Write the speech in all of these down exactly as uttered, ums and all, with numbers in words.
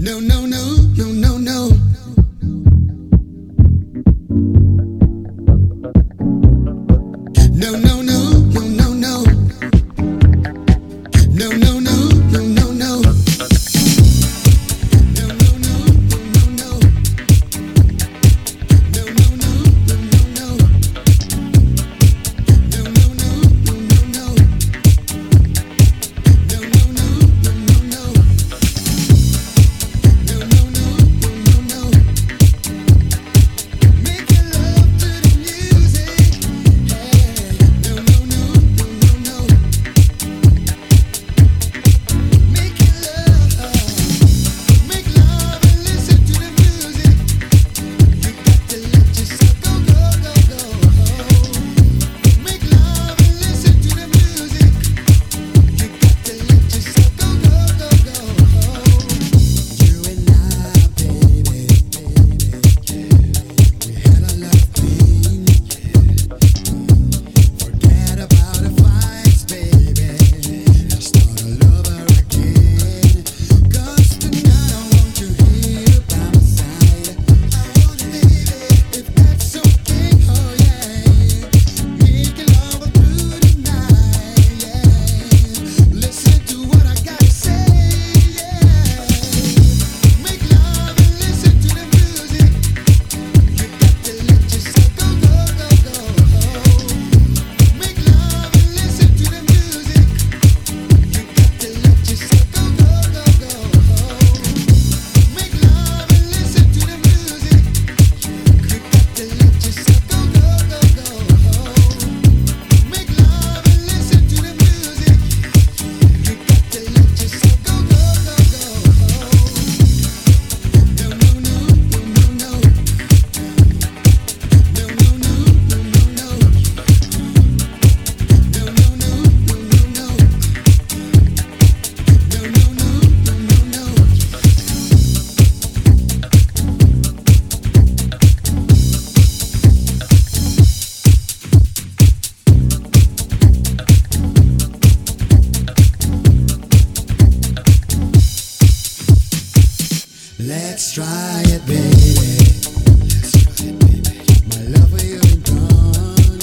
Let's try it, baby. Let's try it, baby. My lover, you're gone.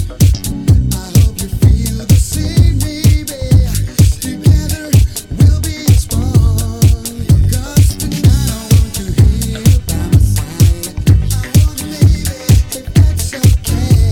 I hope you feel the same, baby. Together we'll be strong. 'Cause tonight I want you here by my side. I want you, baby, if that's okay.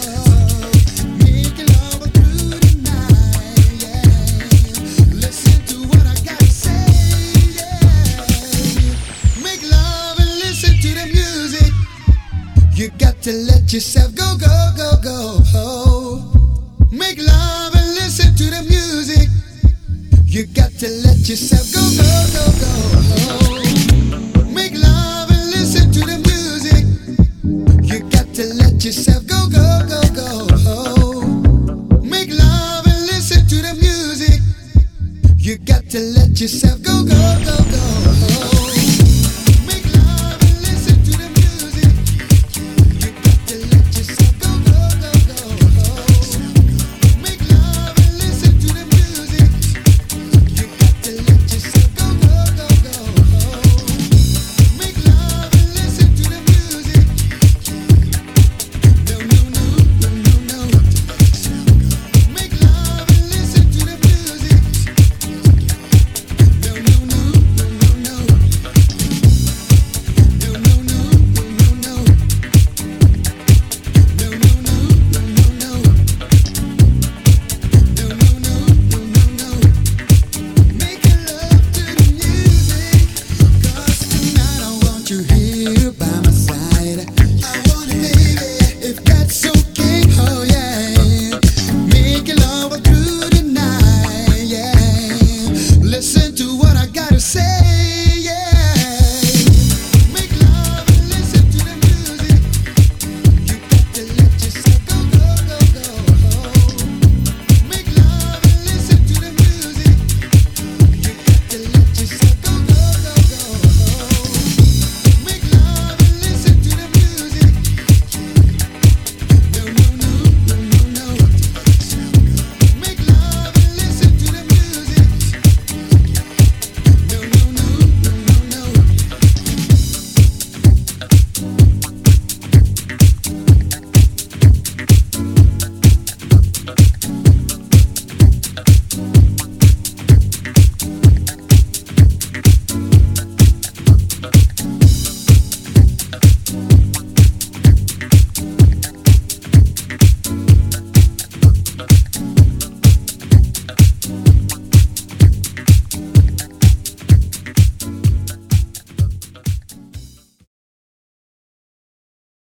Oh, make love through the night, yeah. Listen to what I gotta say, yeah. Make love and listen to the music. You got to let yourself go, go, go, go. Oh. Make love and listen to the music. You got to let yourself go, go, go, go. Oh. Make love and listen to the music. You got to let yourself go, go, go, go. Oh. Make love and listen to the music. You got to let yourself go, go, go, go.